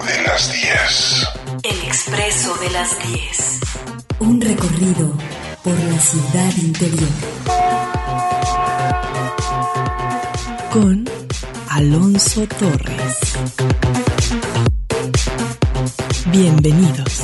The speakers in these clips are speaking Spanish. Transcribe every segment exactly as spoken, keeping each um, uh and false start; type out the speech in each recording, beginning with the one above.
de las diez. El Expreso de las diez. Un recorrido por la ciudad interior. Con Alonso Torres. Bienvenidos.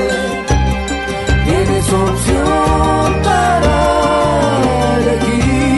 Opción para elegir.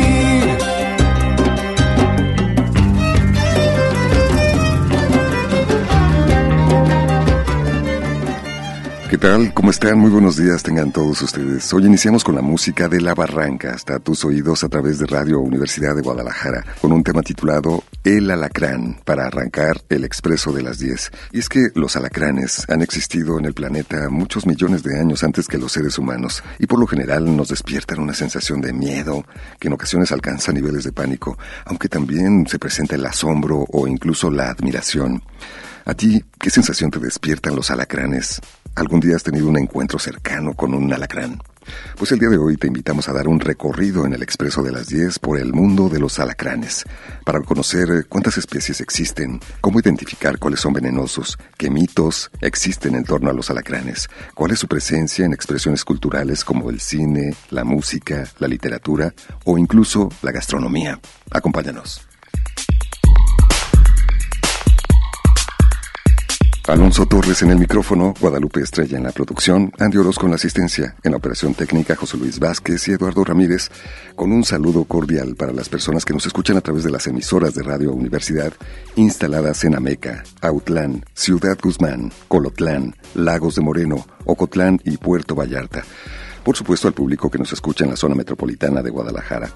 ¿Qué tal? ¿Cómo están? Muy buenos días tengan todos ustedes. Hoy iniciamos con la música de La Barranca hasta tus oídos a través de Radio Universidad de Guadalajara con un tema titulado El Alacrán para arrancar el Expreso de las diez. Y es que los alacranes han existido en el planeta muchos millones de años antes que los seres humanos y por lo general nos despiertan una sensación de miedo que en ocasiones alcanza niveles de pánico, aunque también se presenta el asombro o incluso la admiración. ¿A ti qué sensación te despiertan los alacranes? ¿Algún día has tenido un encuentro cercano con un alacrán? Pues el día de hoy te invitamos a dar un recorrido en el Expreso de las diez por el mundo de los alacranes, para conocer cuántas especies existen, cómo identificar cuáles son venenosos, qué mitos existen en torno a los alacranes, cuál es su presencia en expresiones culturales como el cine, la música, la literatura o incluso la gastronomía. Acompáñanos. Alonso Torres en el micrófono, Guadalupe Estrella en la producción, Andy Orozco en la asistencia, en la operación técnica José Luis Vázquez y Eduardo Ramírez, con un saludo cordial para las personas que nos escuchan a través de las emisoras de Radio Universidad instaladas en Ameca, Autlán, Ciudad Guzmán, Colotlán, Lagos de Moreno, Ocotlán y Puerto Vallarta. Por supuesto al público que nos escucha en la zona metropolitana de Guadalajara.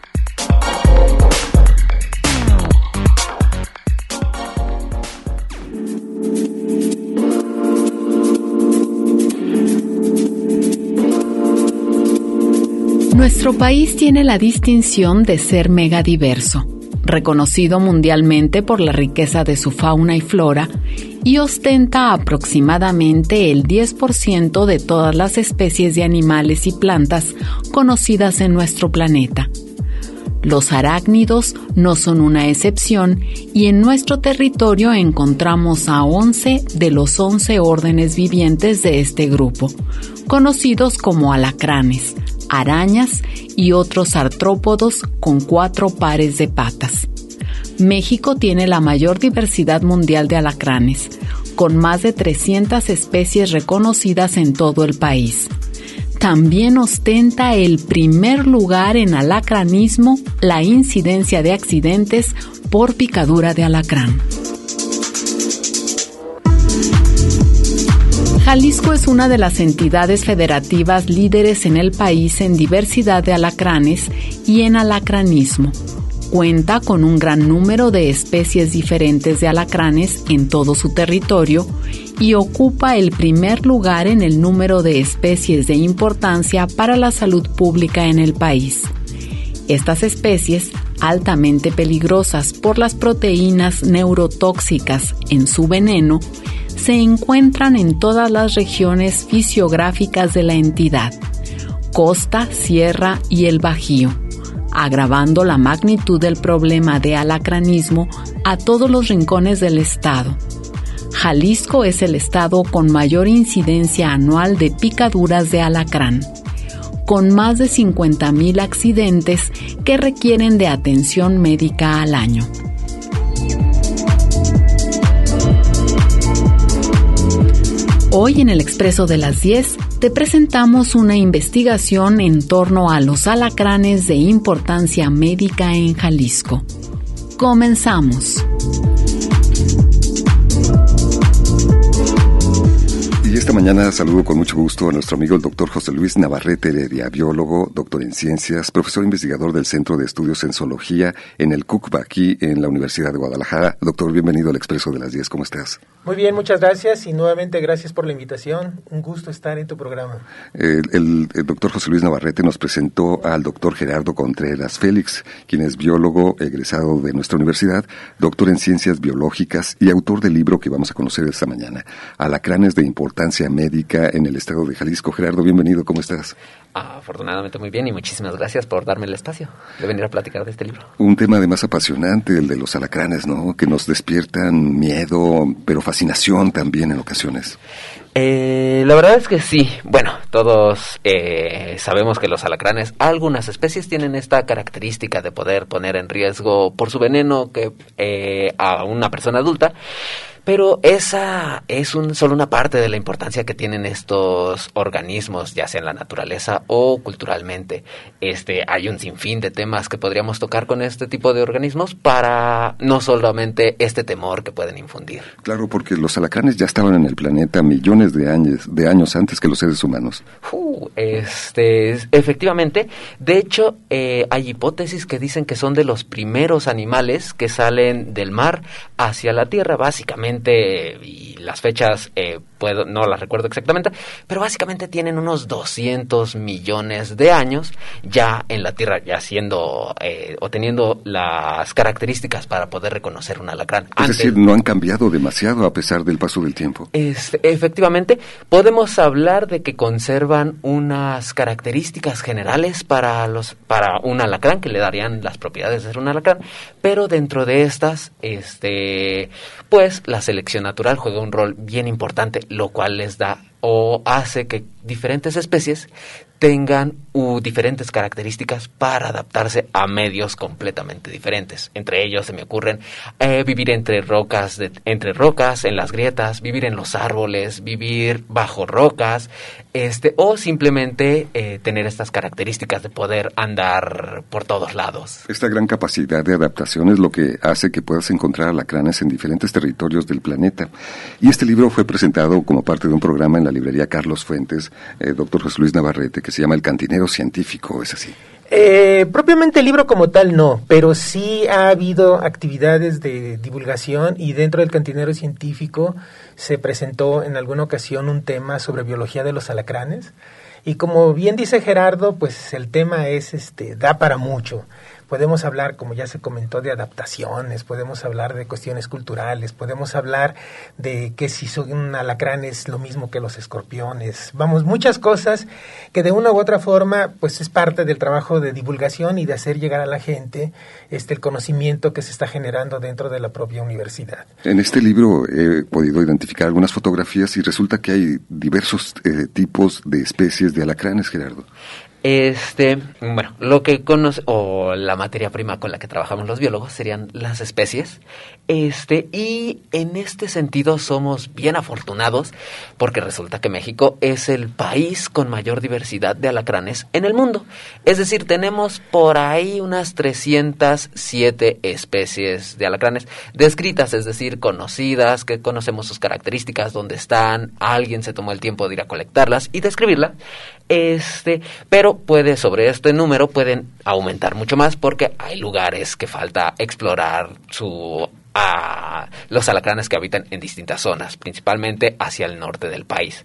Nuestro país tiene la distinción de ser megadiverso, reconocido mundialmente por la riqueza de su fauna y flora, y ostenta aproximadamente el diez por ciento de todas las especies de animales y plantas conocidas en nuestro planeta. Los arácnidos no son una excepción y en nuestro territorio encontramos a once de los once órdenes vivientes de este grupo, conocidos como alacranes, arañas y otros artrópodos con cuatro pares de patas. México tiene la mayor diversidad mundial de alacranes, con más de trescientas especies reconocidas en todo el país. También ostenta el primer lugar en alacranismo la incidencia de accidentes por picadura de alacrán. Jalisco es una de las entidades federativas líderes en el país en diversidad de alacranes y en alacranismo. Cuenta con un gran número de especies diferentes de alacranes en todo su territorio y ocupa el primer lugar en el número de especies de importancia para la salud pública en el país. Estas especies, altamente peligrosas por las proteínas neurotóxicas en su veneno, se encuentran en todas las regiones fisiográficas de la entidad, costa, sierra y el Bajío, agravando la magnitud del problema de alacranismo a todos los rincones del estado. Jalisco es el estado con mayor incidencia anual de picaduras de alacrán, con más de cincuenta mil accidentes que requieren de atención médica al año. Hoy en el Expreso de las diez te presentamos una investigación en torno a los alacranes de importancia médica en Jalisco. Comenzamos. Y esta mañana saludo con mucho gusto a nuestro amigo el doctor José Luis Navarrete Heredia, biólogo, doctor en ciencias, profesor investigador del Centro de Estudios en Zoología en el C U C B aquí en la Universidad de Guadalajara. Doctor, bienvenido al Expreso de las diez, ¿cómo estás? Muy bien, muchas gracias y nuevamente gracias por la invitación. Un gusto estar en tu programa. El, el, el doctor José Luis Navarrete nos presentó al doctor Gerardo Contreras Félix, quien es biólogo egresado de nuestra universidad, doctor en ciencias biológicas y autor del libro que vamos a conocer esta mañana, Alacranes de importancia médica en el estado de Jalisco. Gerardo, bienvenido, ¿cómo estás? Ah, afortunadamente muy bien y muchísimas gracias por darme el espacio de venir a platicar de este libro. Un tema además apasionante, el de los alacranes, ¿no? Que nos despiertan miedo, pero fascinación también en ocasiones. Eh, la verdad es que sí. Bueno, todos eh, sabemos que los alacranes, algunas especies tienen esta característica de poder poner en riesgo por su veneno que eh, a una persona adulta. Pero esa es un, solo una parte de la importancia que tienen estos organismos, ya sea en la naturaleza o culturalmente. Este, hay un sinfín de temas que podríamos tocar con este tipo de organismos para no solamente este temor que pueden infundir. Claro, porque los alacranes ya estaban en el planeta millones de años, de años antes que los seres humanos. Uh, este, efectivamente, de hecho, eh, hay hipótesis que dicen que son de los primeros animales que salen del mar hacia la tierra, básicamente, y las fechas eh, puedo no las recuerdo exactamente, pero básicamente tienen unos doscientos millones de años ya en la tierra, ya siendo eh, o teniendo las características para poder reconocer un alacrán. Es Antes, decir, no han cambiado demasiado a pesar del paso del tiempo. Es, efectivamente, podemos hablar de que conservan unas características generales para los para un alacrán que le darían las propiedades de ser un alacrán, pero dentro de estas, este, pues la selección natural juega un rol bien importante, lo cual les da o hace que diferentes especies tengan uh, diferentes características para adaptarse a medios completamente diferentes. Entre ellos se me ocurren eh, vivir entre rocas, de, entre rocas, en las grietas, vivir en los árboles, vivir bajo rocas, este, o simplemente eh, tener estas características de poder andar por todos lados. Esta gran capacidad de adaptación es lo que hace que puedas encontrar alacranes en diferentes territorios del planeta. Y este libro fue presentado como parte de un programa en la librería Carlos Fuentes, eh, doctor José Luis Navarrete, que se llama El Cantinero Científico, ¿es así? Eh, propiamente el libro como tal no, pero sí ha habido actividades de divulgación y dentro del Cantinero Científico se presentó en alguna ocasión un tema sobre biología de los alacranes y como bien dice Gerardo, pues el tema es este da para mucho. Podemos hablar, como ya se comentó, de adaptaciones, podemos hablar de cuestiones culturales, podemos hablar de que si son un alacrán es lo mismo que los escorpiones. Vamos, muchas cosas que de una u otra forma pues es parte del trabajo de divulgación y de hacer llegar a la gente este el conocimiento que se está generando dentro de la propia universidad. En este libro he podido identificar algunas fotografías y resulta que hay diversos eh, tipos de especies de alacranes, Gerardo. Este, bueno, lo que conoce, o la materia prima con la que trabajamos los biólogos serían las especies, este, y en este sentido somos bien afortunados porque resulta que México es el país con mayor diversidad de alacranes en el mundo. Es decir, tenemos por ahí unas trescientas siete especies de alacranes descritas, es decir, conocidas, que conocemos sus características, dónde están, alguien se tomó el tiempo de ir a colectarlas y describirlas. Este, pero puede sobre este número pueden aumentar mucho más porque hay lugares que falta explorar su a los alacranes que habitan en distintas zonas, principalmente hacia el norte del país.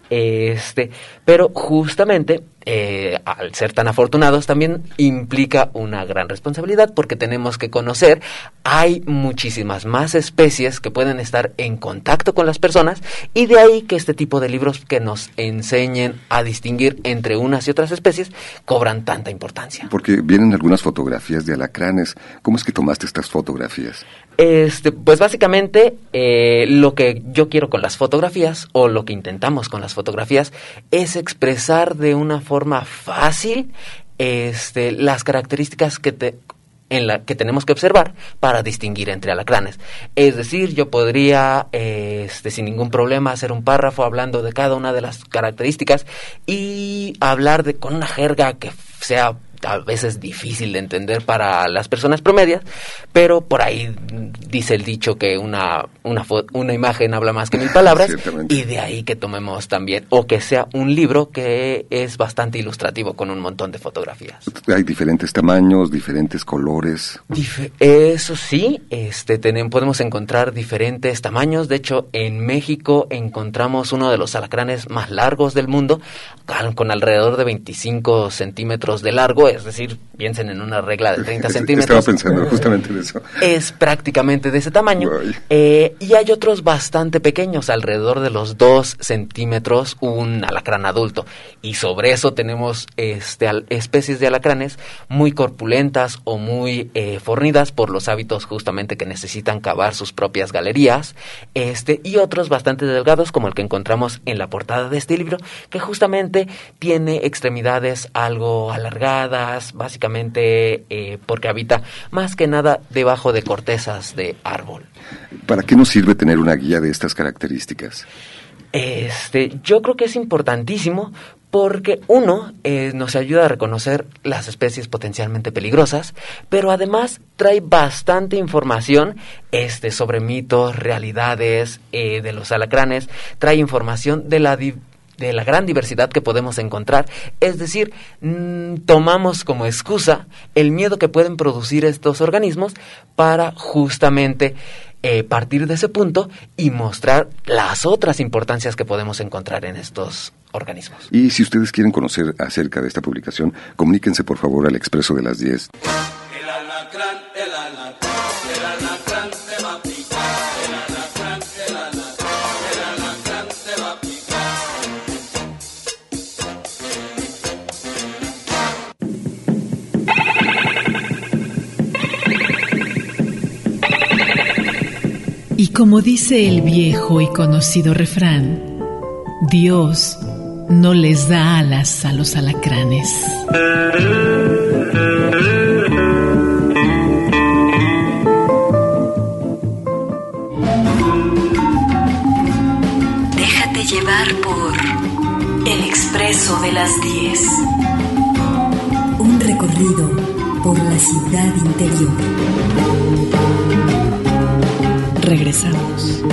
Este, pero justamente eh, al ser tan afortunados también implica una gran responsabilidad porque tenemos que conocer, hay muchísimas más especies que pueden estar en contacto con las personas y de ahí que este tipo de libros que nos enseñen a distinguir entre unas y otras especies cobran tanta importancia. Porque vienen algunas fotografías de alacranes. ¿Cómo es que tomaste estas fotografías? Este, pues básicamente eh, lo que yo quiero con las fotografías o lo que intentamos con las fotografías es expresar de una forma fácil este, las características que te en la que tenemos que observar para distinguir entre alacranes. Es decir, yo podría este, sin ningún problema hacer un párrafo hablando de cada una de las características y hablar de con una jerga que sea a veces difícil de entender para las personas promedias, pero por ahí dice el dicho que una una, fo- una imagen habla más que mil palabras y de ahí que tomemos también, o que sea un libro que es bastante ilustrativo con un montón de fotografías. Hay diferentes tamaños, diferentes colores. Dif- eso sí, este tenemos, podemos encontrar diferentes tamaños. De hecho, en México encontramos uno de los alacranes más largos del mundo, con alrededor de veinticinco centímetros de largo. Es decir, piensen en una regla de treinta centímetros. Estaba pensando justamente en eso. Es prácticamente de ese tamaño. Eh, y hay otros bastante pequeños, alrededor de los dos centímetros, un alacrán adulto. Y sobre eso tenemos este, al, especies de alacranes muy corpulentas o muy eh, fornidas por los hábitos justamente que necesitan cavar sus propias galerías. Este, y otros bastante delgados, como el que encontramos en la portada de este libro, que justamente tiene extremidades algo alargadas, plateadas, básicamente eh, porque habita más que nada debajo de cortezas de árbol. ¿Para qué nos sirve tener una guía de estas características? Este, yo creo que es importantísimo porque uno eh, nos ayuda a reconocer las especies potencialmente peligrosas, pero además trae bastante información este, sobre mitos, realidades eh, de los alacranes, trae información de la di- de la gran diversidad que podemos encontrar, es decir, mmm, tomamos como excusa el miedo que pueden producir estos organismos para justamente eh, partir de ese punto y mostrar las otras importancias que podemos encontrar en estos organismos. Y si ustedes quieren conocer acerca de esta publicación, comuníquense por favor al Expreso de las diez. El alacrán, el alacrán, el alacrán te va a picar, el alacrán, el alacrán, el alacrán te va a picar. Y como dice el viejo y conocido refrán, Dios no les da alas a los alacranes. Déjate llevar por El Expreso de las diez. Un recorrido por la ciudad interior. Regresamos.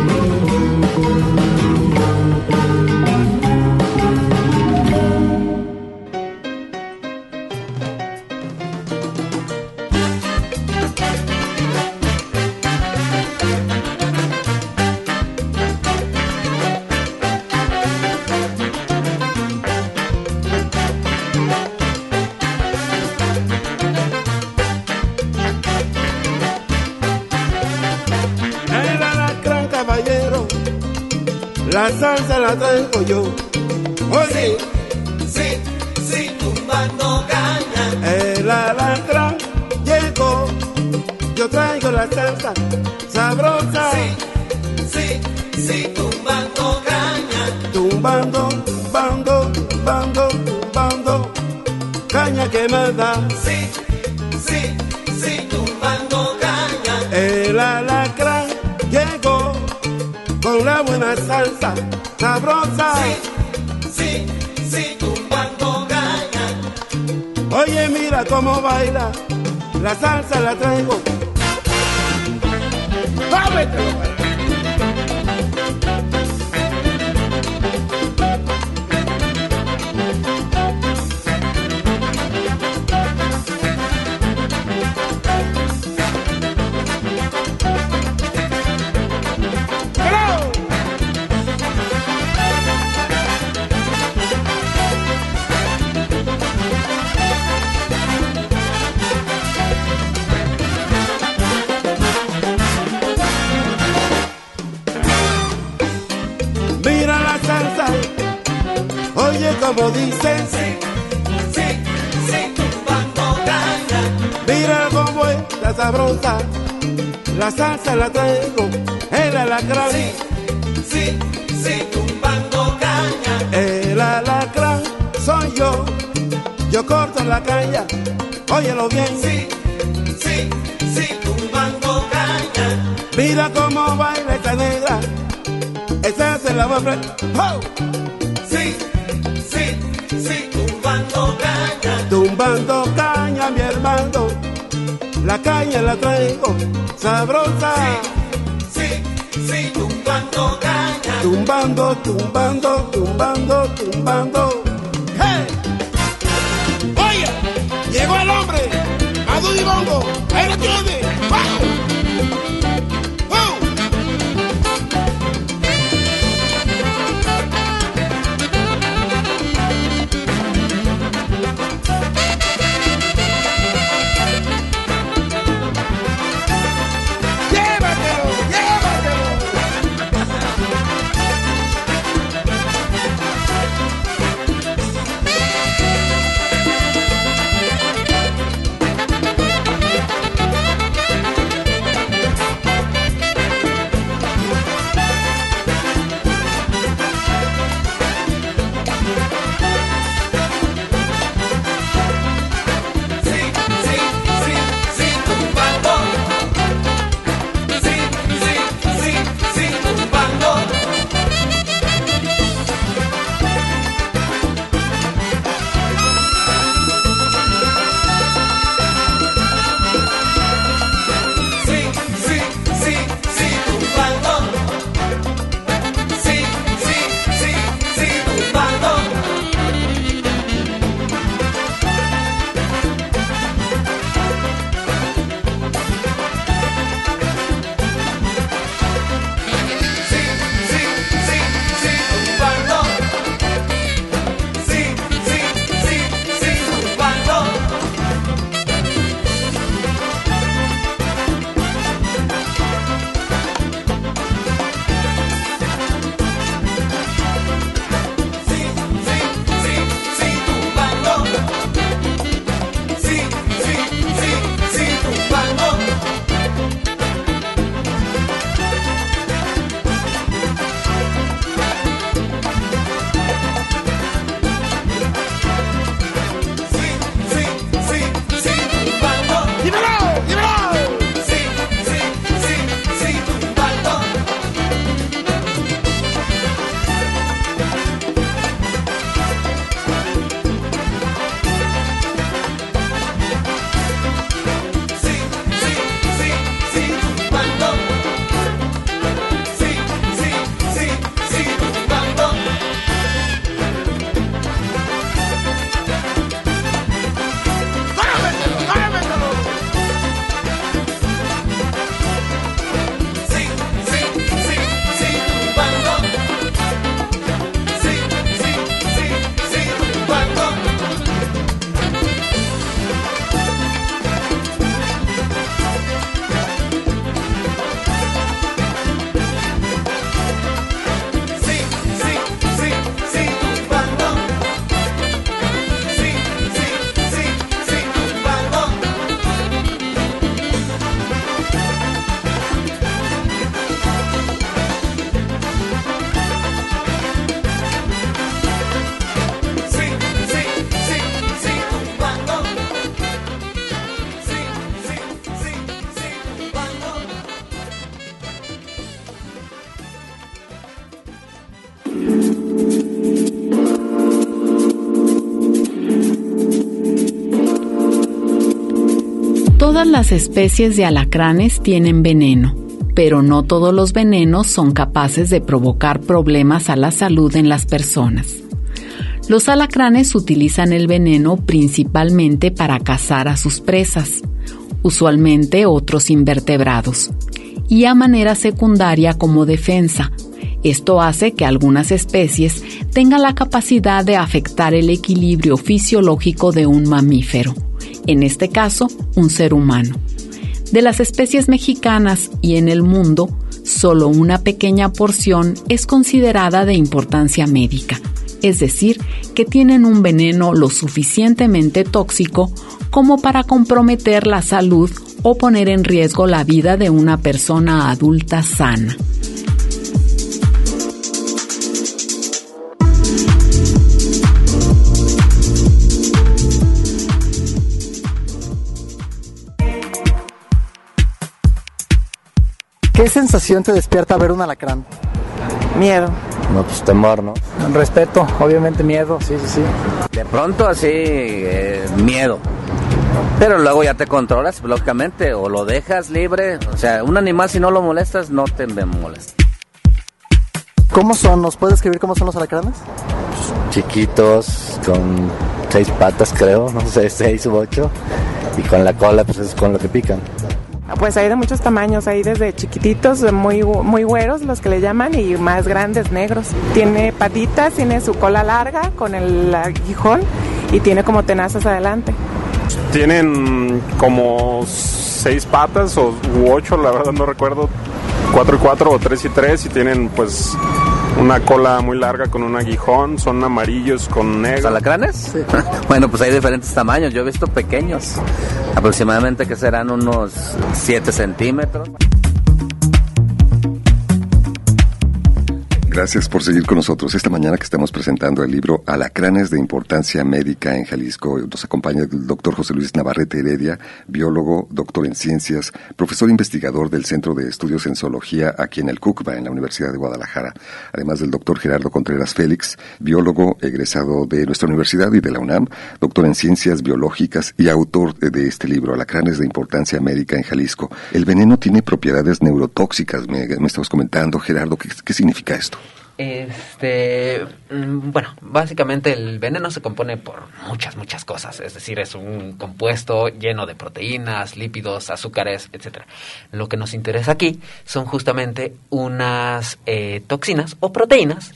La salsa la traigo yo. Oye, sí, sí, sí, tumbando caña. El alacrán llegó. Yo traigo la salsa sabrosa. Sí, sí, sí, tumbando caña. Tumbando, tumbando, tumbando, tumbando. Caña quemada. Sí, sí, sí, tumbando caña. El alacrán llegó con la buena salsa sabrosa. Sí, sí, sí, tumbando caña. Oye, mira cómo baila, la salsa la traigo. ¡Vámetelo! Como dicen, sí, sí, sí, tumbando caña. Mira cómo es la sabrosa, la salsa la traigo, el alacrán. Sí, sí, sí, tumbando caña. El alacrán soy yo, yo corto la caña, óyelo bien. Sí, sí, sí, tumbando caña. Mira cómo baila esta negra, esa se la va a prender. ¡Oh! Sí, sí, sí, tumbando caña. Tumbando caña, mi hermano, la caña la traigo sabrosa. Sí, sí, sí, tumbando caña. Tumbando, tumbando, tumbando, tumbando. ¡Hey! Oye, llegó el hombre, Adu y Bongo, ahí lo tiene. ¡Wow! Todas las especies de alacranes tienen veneno, pero no todos los venenos son capaces de provocar problemas a la salud en las personas. Los alacranes utilizan el veneno principalmente para cazar a sus presas, usualmente otros invertebrados, y a manera secundaria como defensa. Esto hace que algunas especies tengan la capacidad de afectar el equilibrio fisiológico de un mamífero, en este caso, un ser humano. De las especies mexicanas y en el mundo, solo una pequeña porción es considerada de importancia médica, es decir, que tienen un veneno lo suficientemente tóxico como para comprometer la salud o poner en riesgo la vida de una persona adulta sana. ¿Qué sensación te despierta ver un alacrán? Miedo. No, pues temor, ¿no? Respeto, obviamente miedo, sí, sí, sí. De pronto así, eh, miedo. Pero luego ya te controlas, lógicamente, o lo dejas libre. O sea, un animal si no lo molestas, no te molesta. ¿Cómo son? ¿Nos puedes describir cómo son los alacranes? Chiquitos, con seis patas creo, no sé, seis u ocho. Y con la cola, pues es con lo que pican. Pues hay de muchos tamaños, hay desde chiquititos, muy, muy güeros, los que le llaman, y más grandes, negros. Tiene patitas, tiene su cola larga con el aguijón y tiene como tenazas adelante. Tienen como seis patas o u ocho, la verdad no recuerdo, cuatro y cuatro o tres y tres, y tienen pues una cola muy larga con un aguijón, son amarillos con negro. ¿Los alacranes? Sí. Bueno, pues hay diferentes tamaños, yo he visto pequeños, aproximadamente que serán unos siete centímetros. Gracias por seguir con nosotros. Esta mañana que estamos presentando el libro Alacranes de Importancia Médica en Jalisco, nos acompaña el doctor José Luis Navarrete Heredia, biólogo, doctor en ciencias, profesor investigador del Centro de Estudios en Zoología aquí en el CUCBA, en la Universidad de Guadalajara. Además del doctor Gerardo Contreras Félix, biólogo egresado de nuestra universidad y de la UNAM, doctor en ciencias biológicas y autor de este libro, Alacranes de Importancia Médica en Jalisco. El veneno tiene propiedades neurotóxicas, me, me estabas comentando, Gerardo. ¿Qué, qué significa esto? Este, bueno, básicamente el veneno se compone por muchas, muchas cosas, es decir, es un compuesto lleno de proteínas, lípidos, azúcares, etcétera. Lo que nos interesa aquí son justamente unas eh, toxinas o proteínas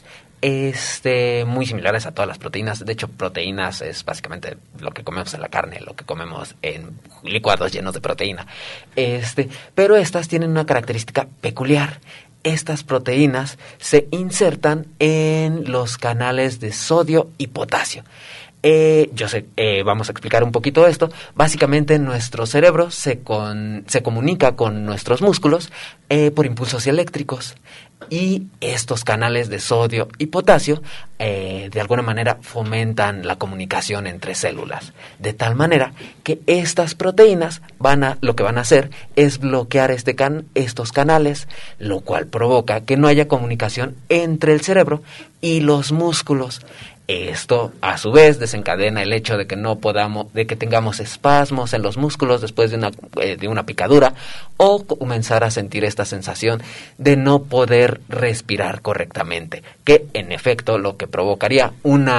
este muy similares a todas las proteínas. De hecho, proteínas es básicamente lo que comemos en la carne, lo que comemos en licuados llenos de proteína. Este, pero estas tienen una característica peculiar. Estas proteínas se insertan en los canales de sodio y potasio. Eh, yo sé, eh, vamos a explicar un poquito esto. Básicamente nuestro cerebro se, con, se comunica con nuestros músculos eh, por impulsos eléctricos. Y estos canales de sodio y potasio eh, de alguna manera fomentan la comunicación entre células, de tal manera que estas proteínas van a, lo que van a hacer es bloquear este can, estos canales, lo cual provoca que no haya comunicación entre el cerebro y los músculos. Esto, a su vez, desencadena el hecho de que no podamos, de que tengamos espasmos en los músculos después de una, eh, de una picadura, o comenzar a sentir esta sensación de no poder respirar correctamente, que en efecto lo que provocaría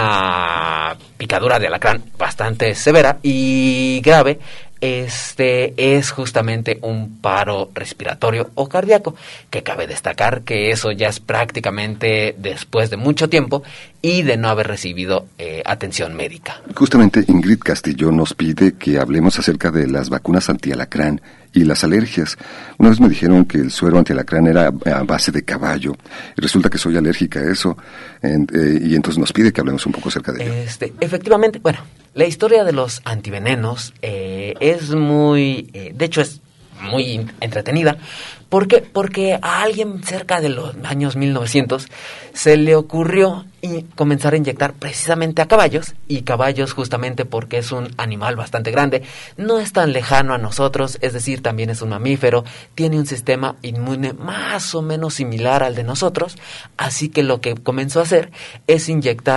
una picadura de alacrán bastante severa y grave, este es justamente un paro respiratorio o cardíaco, que cabe destacar que eso ya es prácticamente después de mucho tiempo y de no haber recibido eh, atención médica. Justamente Ingrid Castillo nos pide que hablemos acerca de las vacunas antialacrán y las alergias. Una vez me dijeron que el suero antialacrán era a base de caballo, y resulta que soy alérgica a eso, en, eh, y entonces nos pide que hablemos un poco acerca de ello. Este, efectivamente, bueno, la historia de los antivenenos eh, es muy, eh, de hecho es muy entretenida. ¿Por qué? Porque a alguien cerca de los años mil novecientos se le ocurrió y comenzar a inyectar precisamente a caballos, y caballos justamente porque es un animal bastante grande, no es tan lejano a nosotros, es decir, también es un mamífero, tiene un sistema inmune más o menos similar al de nosotros, así que lo que comenzó a hacer es inyectar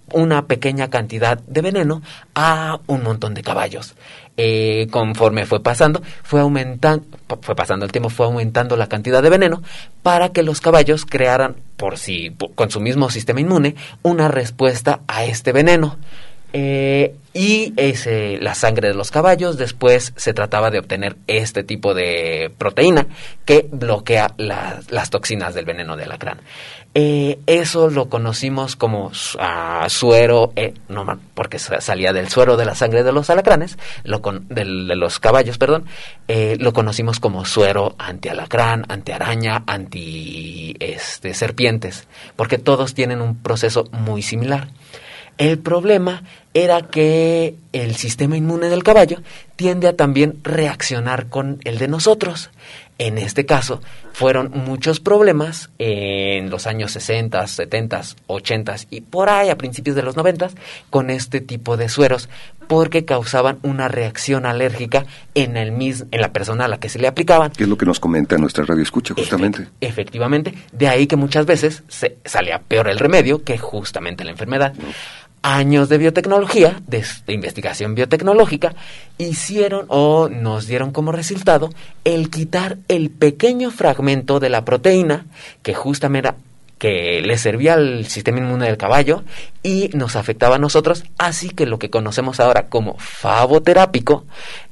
una pequeña cantidad de veneno a un montón de caballos. Eh, conforme fue pasando, fue aumentando, fue pasando el tiempo, fue aumentando la cantidad de veneno para que los caballos crearan por sí, por, con su mismo sistema inmune, una respuesta a este veneno. Eh, y ese, la sangre de los caballos, después se trataba de obtener este tipo de proteína que bloquea la, las toxinas del veneno de alacrán. Eh, eso lo conocimos como uh, suero, eh, no, porque salía del suero de la sangre de los alacranes, lo con, del, de los caballos, perdón, eh, lo conocimos como suero anti-alacrán, anti-araña, anti este, serpientes, porque todos tienen un proceso muy similar. El problema era que el sistema inmune del caballo tiende a también reaccionar con el de nosotros. En este caso, fueron muchos problemas en los años sesenta, setenta, ochenta y por ahí a principios de los noventa con este tipo de sueros, porque causaban una reacción alérgica en el mis, en la persona a la que se le aplicaban. ¿Qué es lo que nos comenta nuestra radio escucha justamente? Efect- efectivamente, de ahí que muchas veces se, salía peor el remedio que justamente la enfermedad. No. Años de biotecnología, de, de investigación biotecnológica, hicieron o nos dieron como resultado el quitar el pequeño fragmento de la proteína que justamente era, que le servía al sistema inmune del caballo y nos afectaba a nosotros, así que lo que conocemos ahora como favoterápico,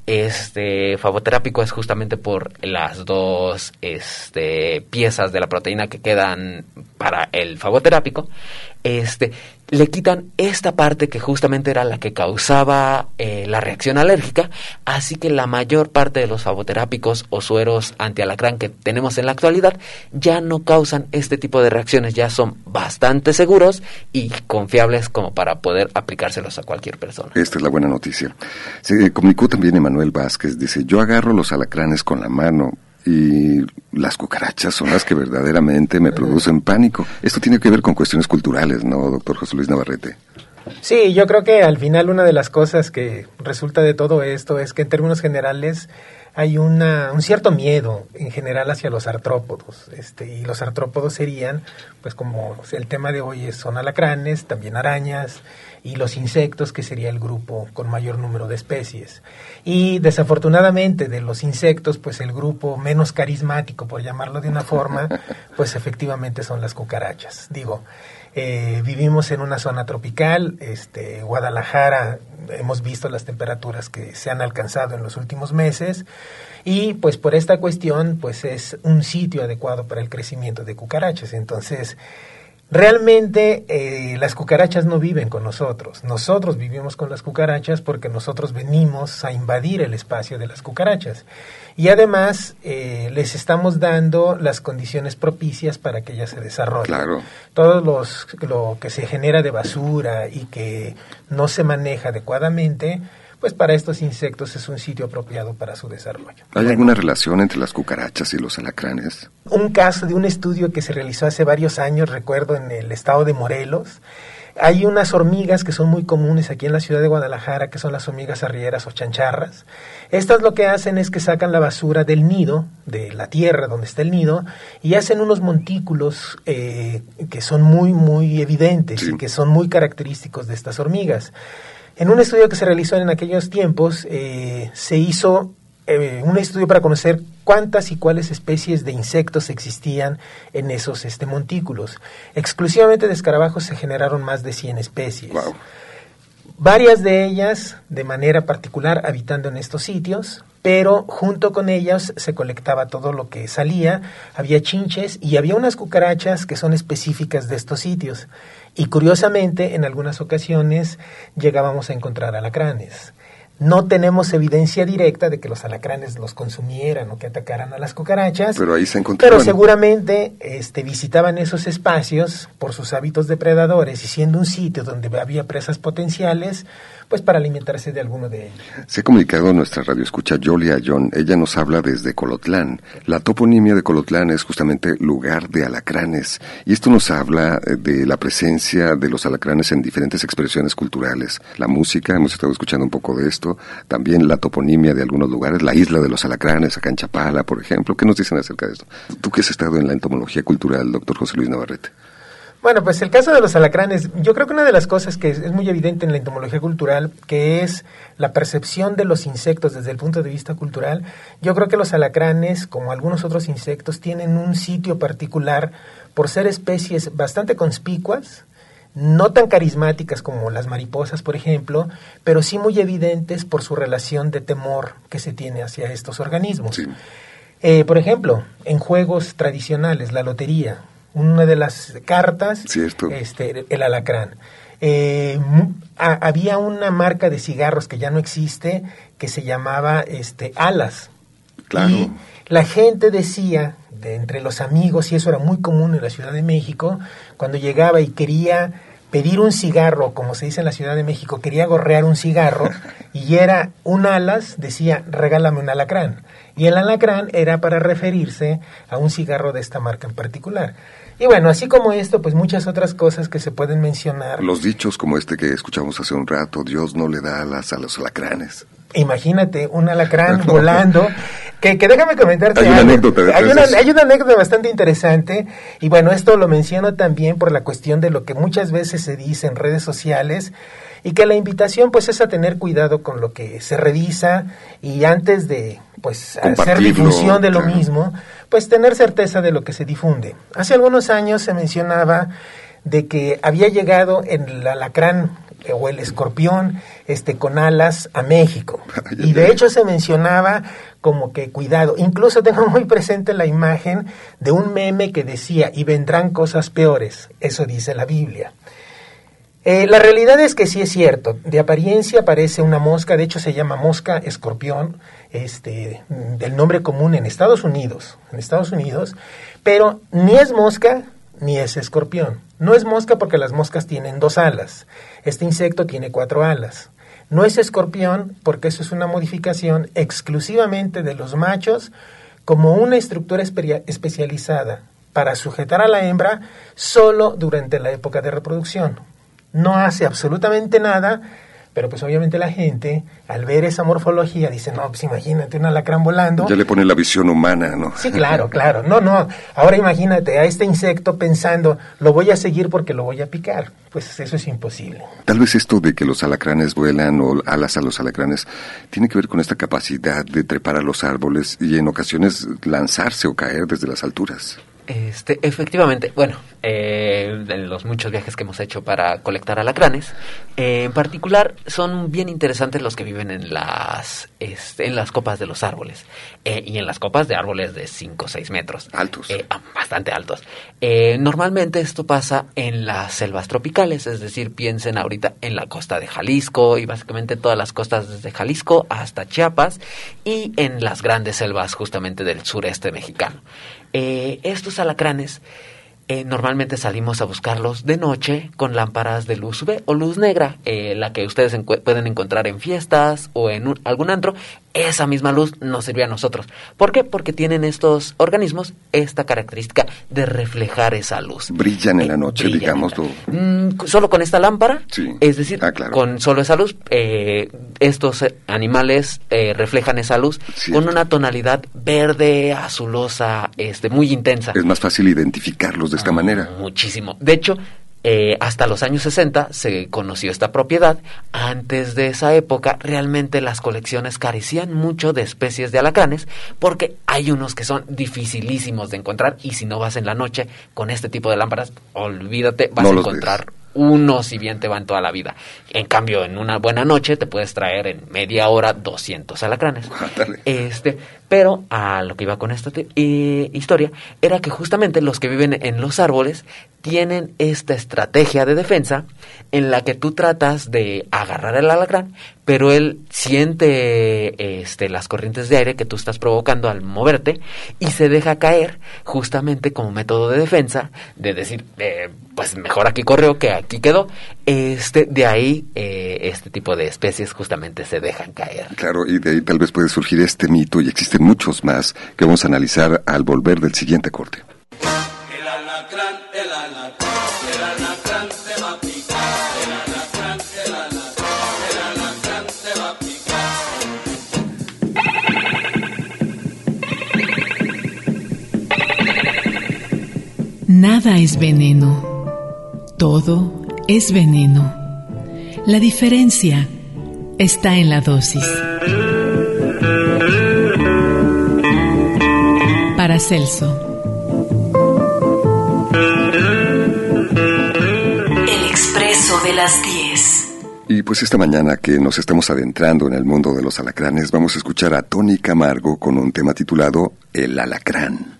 este favoterápico es justamente por las dos este, piezas de la proteína que quedan para el favoterápico, este le quitan esta parte que justamente era la que causaba eh, la reacción alérgica, así que la mayor parte de los favoterápicos o sueros antialacrán que tenemos en la actualidad ya no causan este tipo de reacciones, ya son bastante seguros y confiables como para poder aplicárselos a cualquier persona. Esta es la buena noticia. Se comunicó también Emanuel Vázquez, dice, yo agarro los alacranes con la mano y las cucarachas son las que verdaderamente me producen pánico. Esto tiene que ver con cuestiones culturales, ¿no, doctor José Luis Navarrete? Sí, yo creo que al final una de las cosas que resulta de todo esto es que en términos generales hay una, un cierto miedo en general hacia los artrópodos, este, y los artrópodos serían, pues como el tema de hoy es, son alacranes, también arañas, y los insectos, que sería el grupo con mayor número de especies. Y desafortunadamente de los insectos, pues el grupo menos carismático, por llamarlo de una forma, pues efectivamente son las cucarachas. Digo, eh, vivimos en una zona tropical, este, Guadalajara, hemos visto las temperaturas que se han alcanzado en los últimos meses, y pues por esta cuestión, pues es un sitio adecuado para el crecimiento de cucarachas. Entonces, realmente eh, las cucarachas no viven con nosotros, nosotros vivimos con las cucarachas porque nosotros venimos a invadir el espacio de las cucarachas y además eh, les estamos dando las condiciones propicias para que ellas se desarrollen. Claro. Todo los, lo que se genera de basura y que no se maneja adecuadamente, pues para estos insectos es un sitio apropiado para su desarrollo. ¿Hay alguna relación entre las cucarachas y los alacranes? Un caso de un estudio que se realizó hace varios años, recuerdo, en el estado de Morelos. Hay unas hormigas que son muy comunes aquí en la ciudad de Guadalajara, que son las hormigas arrieras o chancharras. Estas lo que hacen es que sacan la basura del nido, de la tierra donde está el nido, y hacen unos montículos eh, que son muy, muy evidentes, sí, y que son muy característicos de estas hormigas. En un estudio que se realizó en aquellos tiempos, eh, se hizo eh, un estudio para conocer cuántas y cuáles especies de insectos existían en esos este, montículos. Exclusivamente de escarabajos se generaron más de cien especies. Wow. Varias de ellas, de manera particular, habitando en estos sitios, pero junto con ellas se colectaba todo lo que salía, había chinches y había unas cucarachas que son específicas de estos sitios. Y curiosamente, en algunas ocasiones llegábamos a encontrar alacranes. No tenemos evidencia directa de que los alacranes los consumieran o que atacaran a las cucarachas. Pero ahí se encontraban. Pero seguramente este, visitaban esos espacios por sus hábitos depredadores y siendo un sitio donde había presas potenciales, pues para alimentarse de alguno de ellos. Se ha comunicado nuestra radioescucha Yoli Ayón. Ella nos habla desde Colotlán. La toponimia de Colotlán es justamente lugar de alacranes. Y esto nos habla de la presencia de los alacranes en diferentes expresiones culturales. La música, hemos estado escuchando un poco de esto. También la toponimia de algunos lugares. La isla de los alacranes, acá en Chapala, por ejemplo. ¿Qué nos dicen acerca de esto? Tú que has estado en la entomología cultural, doctor José Luis Navarrete. Bueno, pues el caso de los alacranes, yo creo que una de las cosas que es, es muy evidente en la entomología cultural, que es la percepción de los insectos desde el punto de vista cultural, yo creo que los alacranes, como algunos otros insectos, tienen un sitio particular por ser especies bastante conspicuas, no tan carismáticas como las mariposas, por ejemplo, pero sí muy evidentes por su relación de temor que se tiene hacia estos organismos. Sí. Eh, por ejemplo, en juegos tradicionales, la lotería, una de las cartas, Cierto. este, el alacrán. Eh, a, había una marca de cigarros que ya no existe, que se llamaba este, Alas. Claro. Y la gente decía, de entre los amigos, y eso era muy común en la Ciudad de México, cuando llegaba y quería pedir un cigarro, como se dice en la Ciudad de México, quería gorrear un cigarro, y era un Alas, decía, regálame un alacrán. Y el alacrán era para referirse a un cigarro de esta marca en particular. Y bueno, así como esto, pues muchas otras cosas que se pueden mencionar. Los dichos como este que escuchamos hace un rato, Dios no le da alas a los alacranes. Imagínate un alacrán volando, que, que déjame comentarte hay una algo. anécdota de hay una, hay una anécdota bastante interesante, y bueno, esto lo menciono también por la cuestión de lo que muchas veces se dice en redes sociales, y que la invitación pues es a tener cuidado con lo que se revisa, y antes de pues hacer difusión de lo claro. mismo, pues tener certeza de lo que se difunde. Hace algunos años se mencionaba de que había llegado el alacrán o el escorpión este con alas a México, y de hecho se mencionaba como que cuidado. Incluso tengo muy presente la imagen de un meme que decía, y vendrán cosas peores, eso dice la Biblia. Eh, la realidad es que sí es cierto, de apariencia parece una mosca, de hecho se llama mosca escorpión, este, del nombre común en Estados Unidos, en Estados Unidos, pero ni es mosca ni es escorpión. No es mosca porque las moscas tienen dos alas, este insecto tiene cuatro alas. No es escorpión porque eso es una modificación exclusivamente de los machos como una estructura espe- especializada para sujetar a la hembra solo durante la época de reproducción. No hace absolutamente nada, pero pues obviamente la gente, al ver esa morfología, dice, no, pues imagínate un alacrán volando. Ya le pone la visión humana, ¿no? Sí, claro, claro. No, no. Ahora imagínate a este insecto pensando, lo voy a seguir porque lo voy a picar. Pues eso es imposible. Tal vez esto de que los alacranes vuelan o alas a los alacranes tiene que ver con esta capacidad de trepar a los árboles y en ocasiones lanzarse o caer desde las alturas. Este, efectivamente, bueno, eh, en los muchos viajes que hemos hecho para colectar alacranes, eh, en particular son bien interesantes los que viven en las, este, en las copas de los árboles, eh, y en las copas de árboles de cinco o seis metros. Altos. Eh, bastante altos. Eh, normalmente esto pasa en las selvas tropicales, es decir, piensen ahorita en la costa de Jalisco y básicamente todas las costas desde Jalisco hasta Chiapas y en las grandes selvas justamente del sureste mexicano. Eh, estos alacranes eh, normalmente salimos a buscarlos de noche con lámparas de luz U V o luz negra, eh, la que ustedes encu- pueden encontrar en fiestas o en un, algún antro. Esa misma luz nos sirve a nosotros. ¿Por qué? Porque tienen estos organismos esta característica de reflejar esa luz. Brillan en eh, la noche, digamos. Mm, solo con esta lámpara, sí. Es decir, ah, claro. con solo esa luz, eh, estos animales eh, reflejan esa luz Cierto. Con una tonalidad verde, azulosa, este, muy intensa. Es más fácil identificarlos de esta ah, manera. Muchísimo. De hecho, Eh, hasta los años sesenta se conoció esta propiedad. Antes de esa época realmente las colecciones carecían mucho de especies de alacranes porque hay unos que son dificilísimos de encontrar y si no vas en la noche con este tipo de lámparas, olvídate, vas no a encontrar ves. Uno si bien te van toda la vida. En cambio, en una buena noche te puedes traer en media hora doscientos alacranes. Este, pero a lo que iba con esta te- eh, historia era que justamente los que viven en los árboles tienen esta estrategia de defensa en la que tú tratas de agarrar el alacrán, pero él siente este, las corrientes de aire que tú estás provocando al moverte y se deja caer justamente como método de defensa, de decir, eh, pues mejor aquí corrió que aquí quedó. Este, de ahí eh, este tipo de especies justamente se dejan caer. Claro, y de ahí tal vez puede surgir este mito y existen muchos más que vamos a analizar al volver del siguiente corte. El alacrán, el alacrán, el alacrán te va a picar, el alacrán, el alacrán, el alacrán te va a picar. Nada es veneno, Todo es veneno. La diferencia está en la dosis. Paracelso. El expreso de las diez. Y pues esta mañana que nos estamos adentrando en el mundo de los alacranes, vamos a escuchar a Tony Camargo con un tema titulado El Alacrán.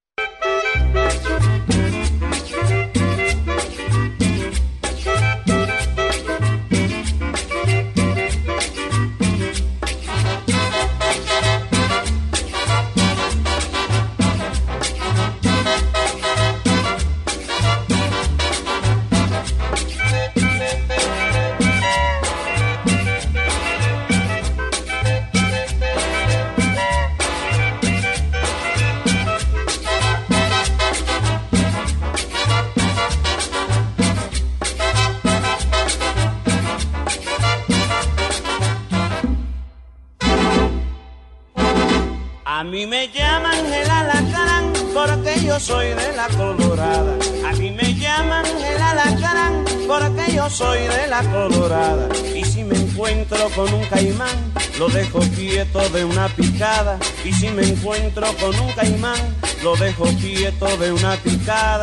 A mí me llaman el alacrán porque yo soy de la Colorada. A mí me llaman el alacrán porque yo soy de la Colorada. Y si me encuentro con un caimán, lo dejo quieto de una picada. Y si me encuentro con un caimán, lo dejo quieto de una picada.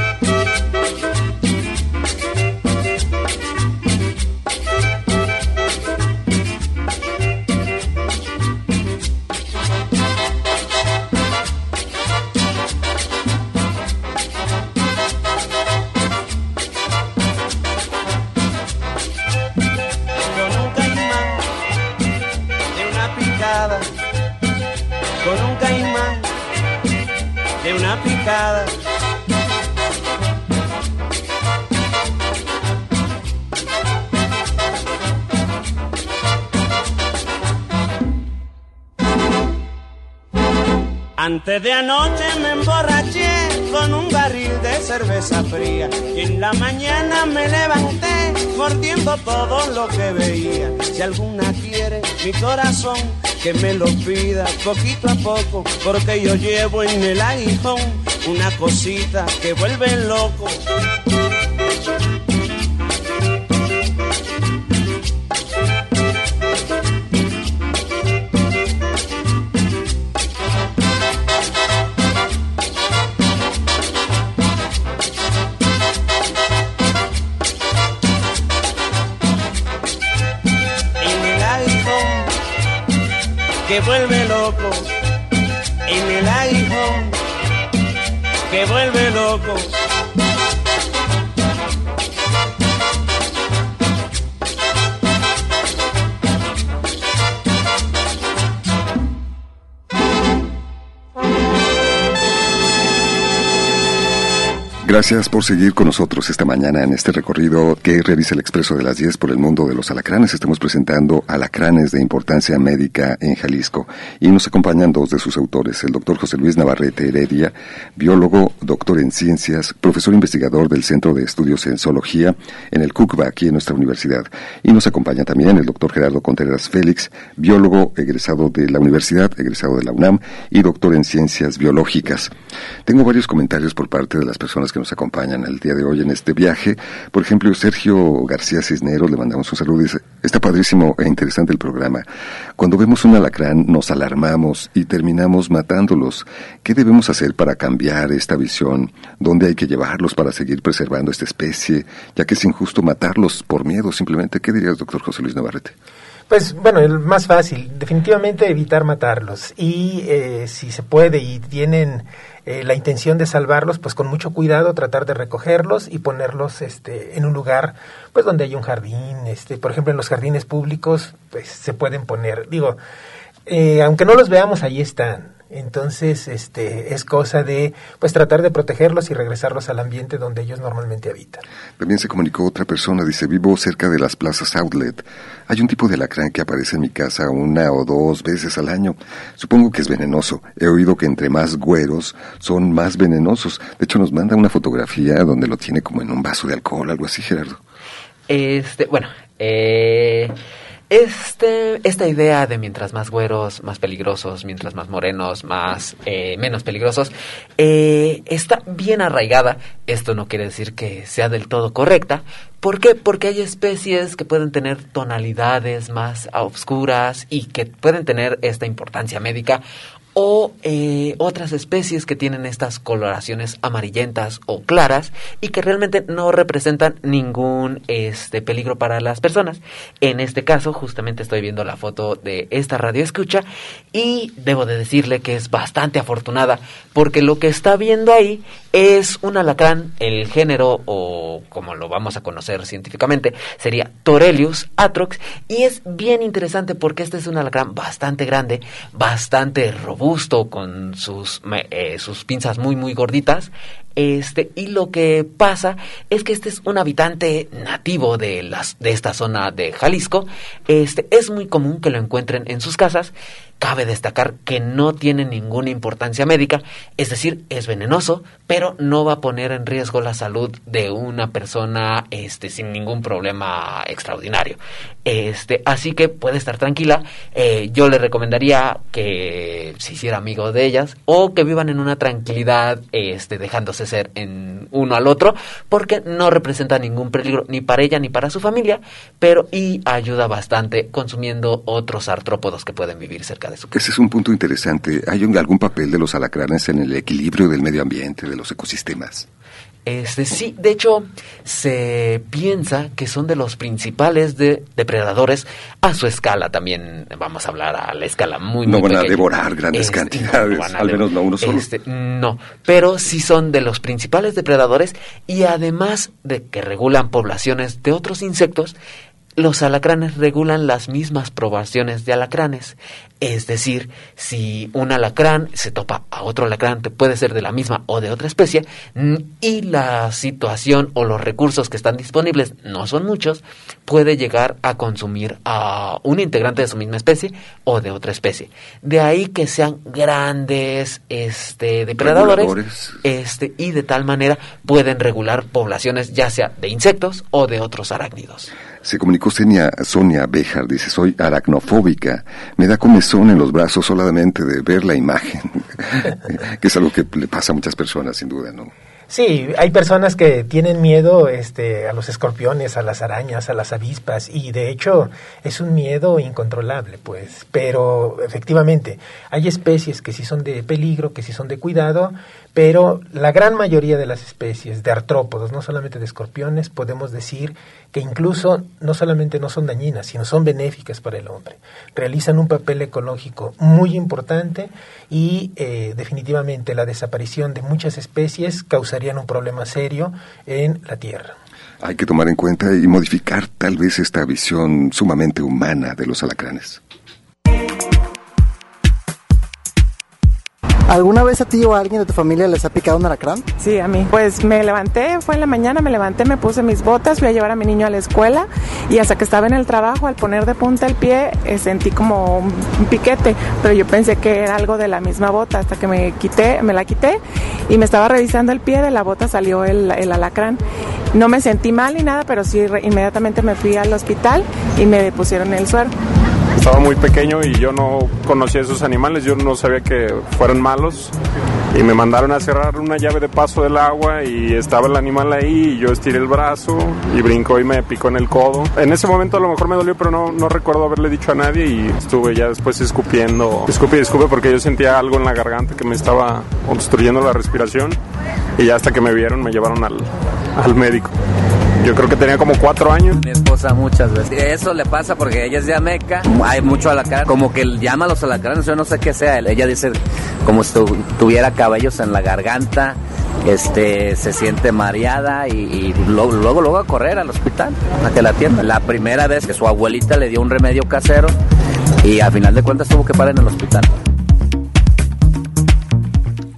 Con un caimán de una picada. Antes de anoche me emborraché con un barril de cerveza fría y en la mañana me levanté mordiendo todo lo que veía. Si alguna quiere mi corazón, que me lo pida poquito a poco, porque yo llevo en el aguijón una cosita que vuelve loco. Que vuelve loco, en el aguijón, que vuelve loco. Gracias por seguir con nosotros esta mañana en este recorrido que realiza el Expreso de las diez por el mundo de los alacranes. Estamos presentando alacranes de importancia médica en Jalisco y nos acompañan dos de sus autores, el doctor José Luis Navarrete Heredia, biólogo, doctor en ciencias, profesor investigador del Centro de Estudios en Zoología en el CUCBA, aquí en nuestra universidad. Y nos acompaña también el doctor Gerardo Contreras Félix, biólogo egresado de la universidad, egresado de la UNAM y doctor en ciencias biológicas. Tengo varios comentarios por parte de las personas que nos acompañan el día de hoy en este viaje. Por ejemplo, Sergio García Cisneros, le mandamos un saludo, dice: está padrísimo e interesante el programa. Cuando vemos un alacrán nos alarmamos y terminamos matándolos. ¿Qué debemos hacer para cambiar esta visión? ¿Dónde hay que llevarlos para seguir preservando esta especie? Ya que es injusto matarlos por miedo simplemente. ¿Qué dirías, doctor José Luis Navarrete? Pues bueno, el más fácil, definitivamente evitar matarlos y eh, si se puede y tienen eh, la intención de salvarlos, pues con mucho cuidado tratar de recogerlos y ponerlos este, en un lugar pues donde hay un jardín, este, por ejemplo en los jardines públicos pues se pueden poner, digo, eh, aunque no los veamos ahí están. Entonces, este, es cosa de, pues, tratar de protegerlos y regresarlos al ambiente donde ellos normalmente habitan. También se comunicó otra persona, dice: vivo cerca de las plazas outlet. Hay un tipo de alacrán que aparece en mi casa una o dos veces al año. Supongo que es venenoso. He oído que entre más güeros son más venenosos. De hecho, nos manda una fotografía donde lo tiene como en un vaso de alcohol, algo así, Gerardo. Este, bueno, eh... Este, esta idea de mientras más güeros, más peligrosos, mientras más morenos, más eh, menos peligrosos, eh, está bien arraigada. Esto no quiere decir que sea del todo correcta. ¿Por qué? Porque hay especies que pueden tener tonalidades más oscuras y que pueden tener esta importancia médica, o eh, otras especies que tienen estas coloraciones amarillentas o claras y que realmente no representan ningún este peligro para las personas. En este caso, justamente estoy viendo la foto de esta radioescucha y debo de decirle que es bastante afortunada, porque lo que está viendo ahí es un alacrán, el género, o como lo vamos a conocer científicamente, sería Torelius atrox, y es bien interesante porque este es un alacrán bastante grande, bastante robusto, con sus eh, sus pinzas muy muy gorditas, este y lo que pasa es que este es un habitante nativo de las de esta zona de Jalisco. Este es muy común que lo encuentren en sus casas. Cabe destacar que no tiene ninguna importancia médica, es decir, es venenoso, pero no va a poner en riesgo la salud de una persona este, sin ningún problema extraordinario. Este, así que puede estar tranquila. Eh, yo le recomendaría que se hiciera amigo de ellas o que vivan en una tranquilidad, este, dejándose ser en uno al otro, porque no representa ningún peligro ni para ella ni para su familia, pero y ayuda bastante consumiendo otros artrópodos que pueden vivir cerca de su casa. Ese es un punto interesante. ¿Hay un, algún papel de los alacranes en el equilibrio del medio ambiente, de los ecosistemas? Este sí, de hecho, se piensa que son de los principales de, depredadores a su escala. También vamos a hablar a la escala muy, no muy van pequeña. a devorar grandes Este, cantidades, no al menos no uno solo. Este, no, pero sí son de los principales depredadores, y además de que regulan poblaciones de otros insectos, los alacranes regulan las mismas poblaciones de alacranes. Es decir, si un alacrán se topa a otro alacrán, que puede ser de la misma o de otra especie, y la situación o los recursos que están disponibles no son muchos, puede llegar a consumir a un integrante de su misma especie o de otra especie. De ahí que sean grandes este, depredadores, este, y de tal manera pueden regular poblaciones ya sea de insectos o de otros arácnidos. Se comunicó Sonia, Sonia Béjar, dice: soy aracnofóbica, me da comezón en los brazos solamente de ver la imagen, que es algo que le pasa a muchas personas, sin duda, ¿no? Sí, hay personas que tienen miedo este, a los escorpiones, a las arañas, a las avispas, y de hecho es un miedo incontrolable, pues. Pero efectivamente hay especies que sí son de peligro, que sí son de cuidado, pero la gran mayoría de las especies de artrópodos, no solamente de escorpiones, podemos decir que incluso no solamente no son dañinas, sino son benéficas para el hombre. Realizan un papel ecológico muy importante y eh, definitivamente la desaparición de muchas especies causarían un problema serio en la Tierra. Hay que tomar en cuenta y modificar tal vez esta visión sumamente humana de los alacranes. ¿Alguna vez a ti o a alguien de tu familia les ha picado un alacrán? Sí, a mí. Pues me levanté, fue en la mañana, me levanté, me puse mis botas, fui a llevar a mi niño a la escuela y hasta que estaba en el trabajo, al poner de punta el pie, eh, sentí como un, un piquete, pero yo pensé que era algo de la misma bota hasta que me quité, me la quité y me estaba revisando el pie, de la bota salió el, el alacrán. No me sentí mal ni nada, pero sí re, inmediatamente me fui al hospital y me pusieron el suero. Estaba muy pequeño y yo no conocía esos animales, yo no sabía que fueran malos y me mandaron a cerrar una llave de paso del agua y estaba el animal ahí y yo estiré el brazo y brincó y me picó en el codo. En ese momento a lo mejor me dolió, pero no, no recuerdo haberle dicho a nadie y estuve ya después escupiendo, escupe y escupe porque yo sentía algo en la garganta que me estaba obstruyendo la respiración y ya hasta que me vieron me llevaron al, al médico. Yo creo que tenía como cuatro años. Mi esposa muchas veces. Eso le pasa porque ella es de Ameca. Hay mucho alacrán. Como que llama a los alacranes, yo no sé qué sea. Ella dice como si tu, tuviera cabellos en la garganta. Este, se siente mareada y, y luego, luego, luego a correr al hospital a que la atiendan. La primera vez que su abuelita le dio un remedio casero y a final de cuentas tuvo que parar en el hospital.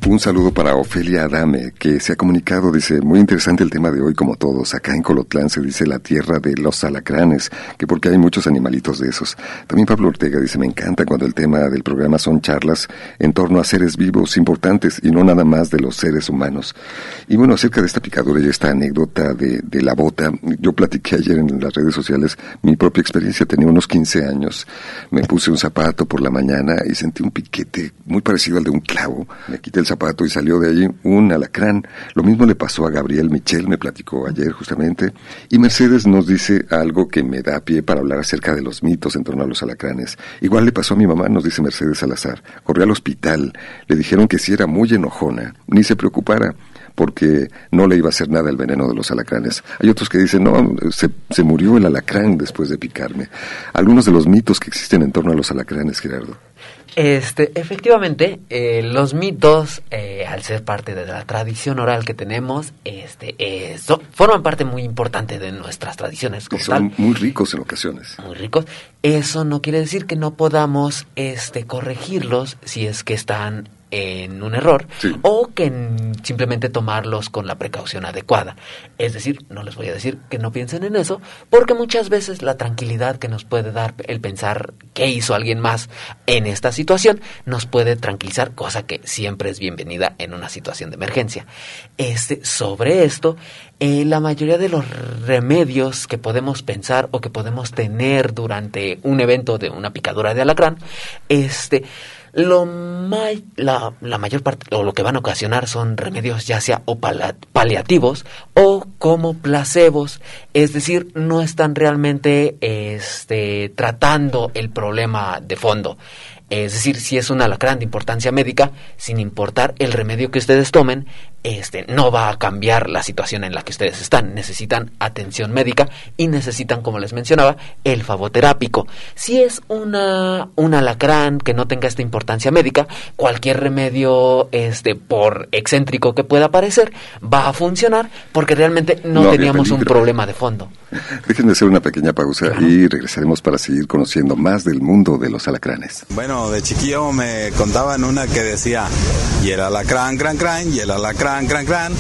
Un saludo para Ofelia Adame, que se ha comunicado, dice, muy interesante el tema de hoy como todos. Acá en Colotlán se dice la tierra de los alacranes, que porque hay muchos animalitos de esos. También Pablo Ortega dice, me encanta cuando el tema del programa son charlas en torno a seres vivos importantes y no nada más de los seres humanos. Y bueno, acerca de esta picadura y esta anécdota de, de la bota, yo platiqué ayer en las redes sociales mi propia experiencia. Tenía unos quince años, me puse un zapato por la mañana y sentí un piquete muy parecido al de un clavo. Me quité el zapato y salió de allí un alacrán. Lo mismo le pasó a Gabriel Michel, me platicó ayer justamente. Y Mercedes nos dice algo que me da pie para hablar acerca de los mitos en torno a los alacranes. Igual le pasó a mi mamá, nos dice Mercedes Salazar. Corrió al hospital, le dijeron que si era muy enojona, ni se preocupara, porque no le iba a hacer nada el veneno de los alacranes. Hay otros que dicen, no, se, se murió el alacrán después de picarme. Algunos de los mitos que existen en torno a los alacranes, Gerardo. Este, efectivamente, eh, los mitos, eh, al ser parte de la tradición oral que tenemos, este, eh, so, forman parte muy importante de nuestras tradiciones. Como son tal. Muy ricos en ocasiones. Muy ricos. Eso no quiere decir que no podamos, este, corregirlos si es que están en un error, sí, o que n- simplemente tomarlos con la precaución adecuada. Es decir, no les voy a decir que no piensen en eso, porque muchas veces la tranquilidad que nos puede dar el pensar qué hizo alguien más en esta situación nos puede tranquilizar, cosa que siempre es bienvenida en una situación de emergencia. Este, sobre esto, eh, la mayoría de los remedios que podemos pensar o que podemos tener durante un evento de una picadura de alacrán, este Lo may, la, la mayor parte, o lo que van a ocasionar son remedios ya sea o pala, paliativos o como placebos, es decir, no están realmente este, tratando el problema de fondo. Es decir, si es un alacrán de importancia médica, sin importar el remedio que ustedes tomen, este, no va a cambiar la situación en la que ustedes están. Necesitan atención médica y necesitan, como les mencionaba, el favoterápico. Si es una un alacrán que no tenga esta importancia médica, cualquier remedio, este, por excéntrico que pueda parecer, va a funcionar porque realmente no, no teníamos un problema de fondo. Déjenme hacer una pequeña pausa uh-huh. y regresaremos para seguir conociendo más del mundo de los alacranes. Bueno, de chiquillo me contaban una que decía, y el alacrán, crán, crán, y el alacrán, crán, crán,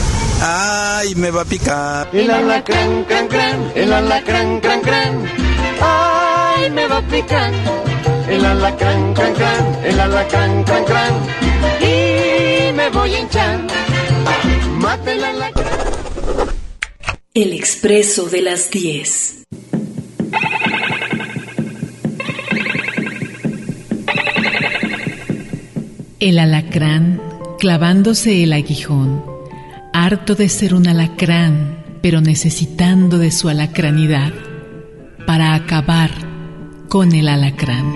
ay, me va a picar. El alacrán, crán, crán, el alacrán, crán, crán, ay, me va a picar. El alacrán, crán, crán, el alacrán, crán, crán, y me voy a hinchar. Mate el alacrán. El expreso de las diez. El alacrán clavándose el aguijón, harto de ser un alacrán, pero necesitando de su alacranidad para acabar con el alacrán.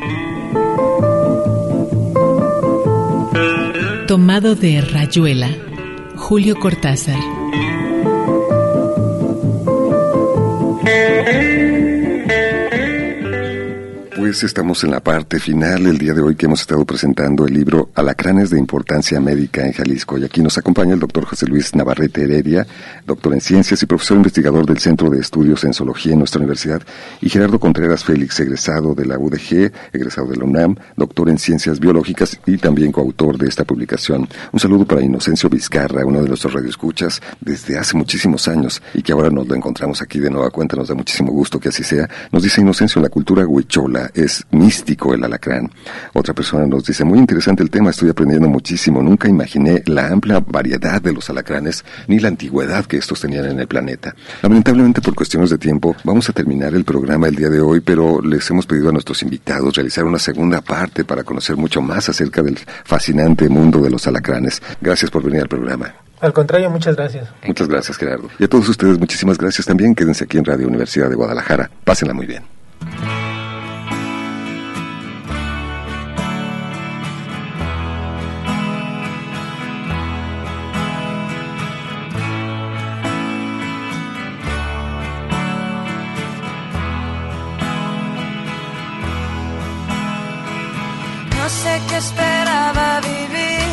Tomado de Rayuela, Julio Cortázar. Pues estamos en la parte final el día de hoy que hemos estado presentando el libro Alacranes de Importancia Médica en Jalisco. Y aquí nos acompaña el doctor José Luis Navarrete Heredia, doctor en Ciencias y profesor investigador del Centro de Estudios en Zoología en nuestra universidad, y Gerardo Contreras Félix, egresado de la U D G, egresado de la UNAM, doctor en Ciencias Biológicas y también coautor de esta publicación. Un saludo para Inocencio Vizcarra, uno de nuestros radioescuchas desde hace muchísimos años y que ahora nos lo encontramos aquí de nueva cuenta. Nos da muchísimo gusto que así sea. Nos dice Inocencio, en la cultura huichola es místico el alacrán. Otra persona nos dice, muy interesante el tema, estoy aprendiendo muchísimo. Nunca imaginé la amplia variedad de los alacranes ni la antigüedad que estos tenían en el planeta. Lamentablemente, por cuestiones de tiempo, vamos a terminar el programa el día de hoy, pero les hemos pedido a nuestros invitados realizar una segunda parte para conocer mucho más acerca del fascinante mundo de los alacranes. Gracias por venir al programa. Al contrario, muchas gracias. Muchas gracias, Gerardo. Y a todos ustedes, muchísimas gracias también. Quédense aquí en Radio Universidad de Guadalajara. Pásenla muy bien. No sé qué esperaba vivir.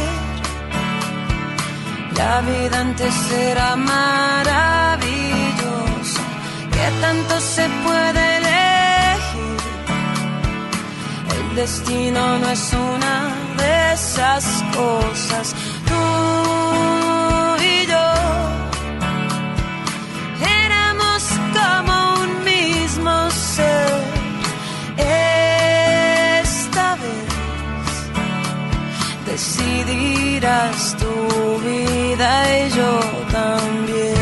La vida antes era maravillosa. ¿Qué tanto se puede elegir? El destino no es una de esas cosas. Tú vivirás tu vida y yo también.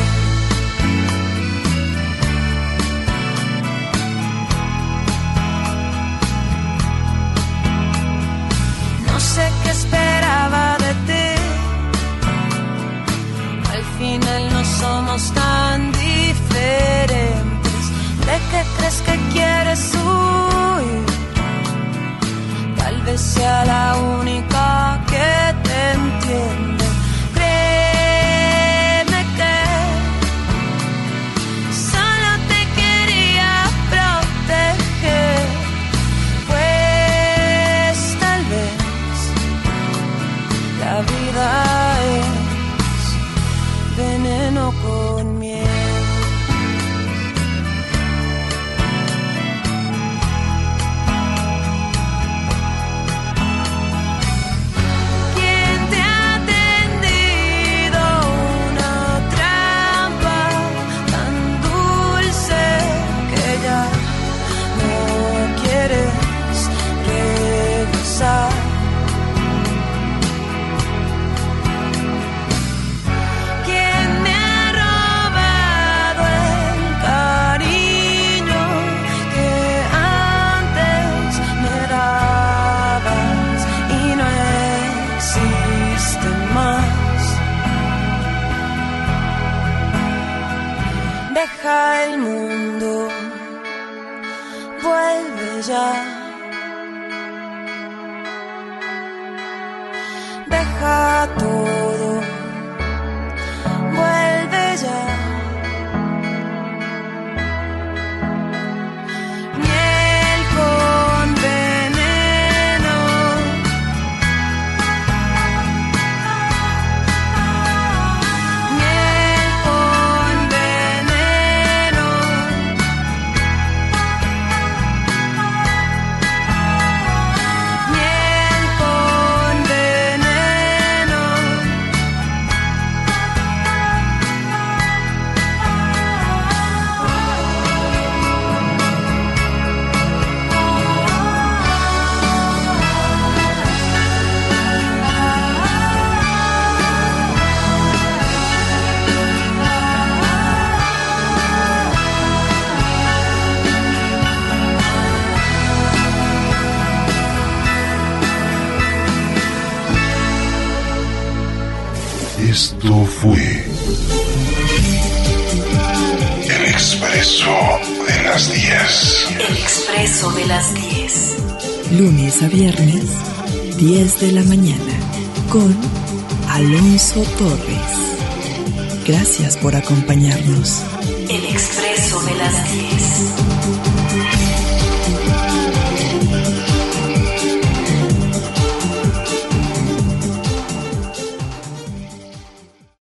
No sé qué esperaba de ti, al final no somos tan diferentes. ¿De qué crees que quieres huir? Tal vez sea la única que te entiende. Créeme que solo te quería proteger, pues tal vez la vida es veneno con miel. ¿Quién me ha robado el cariño que antes me dabas y no existe más? Deja el mundo, vuelve ya. Deja todo, vuelve ya. Miel con veneno, miel con veneno, miel con veneno. Esto fue El Expreso de las diez. El Expreso de las diez. Lunes a viernes, diez de la mañana, con Alonso Torres. Gracias por acompañarnos. El Expreso de las diez.